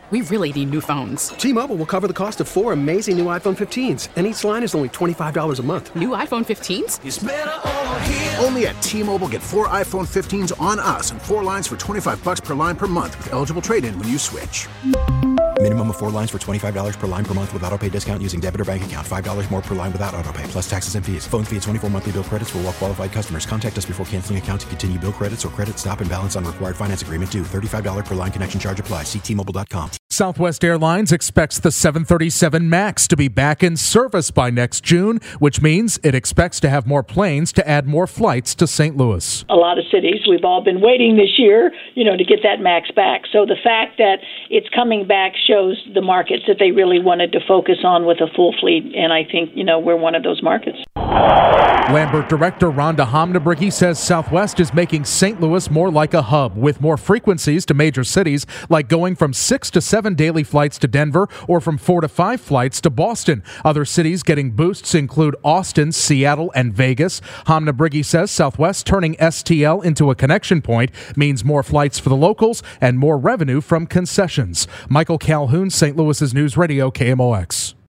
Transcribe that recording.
We really need new phones. T-Mobile will cover the cost of 4 amazing new iPhone 15s, and each line is only $25 a month. New iPhone 15s? It's better over here. Only at T-Mobile, get 4 iPhone 15s on us and 4 lines for $25 per line per month with eligible trade-in when you switch. Minimum of 4 lines for $25 per line per month with autopay discount using debit or bank account. $5 more per line without autopay, plus taxes and fees. Phone fee at 24 monthly bill credits for well-qualified customers. Contact us before canceling account to continue bill credits or credit stop and balance on required finance agreement due. $35 per line connection charge applies. See T-Mobile.com. Southwest Airlines expects the 737 MAX to be back in service by next June, which means it expects to have more planes to add more flights to St. Louis. A lot of cities, we've all been waiting this year, to get that MAX back. So the fact that it's coming back shows the markets that they really wanted to focus on with a full fleet, and I think, we're one of those markets. Lambert director Rhonda Homnebrigge says Southwest is making St. Louis more like a hub, with more frequencies to major cities, like going from 6 to 7 daily flights to Denver or from 4 to 5 flights to Boston. Other cities getting boosts include Austin, Seattle, and Vegas. Homnebrigge says Southwest turning STL into a connection point means more flights for the locals and more revenue from concessions. Michael Calhoun, St. Louis's News Radio, KMOX.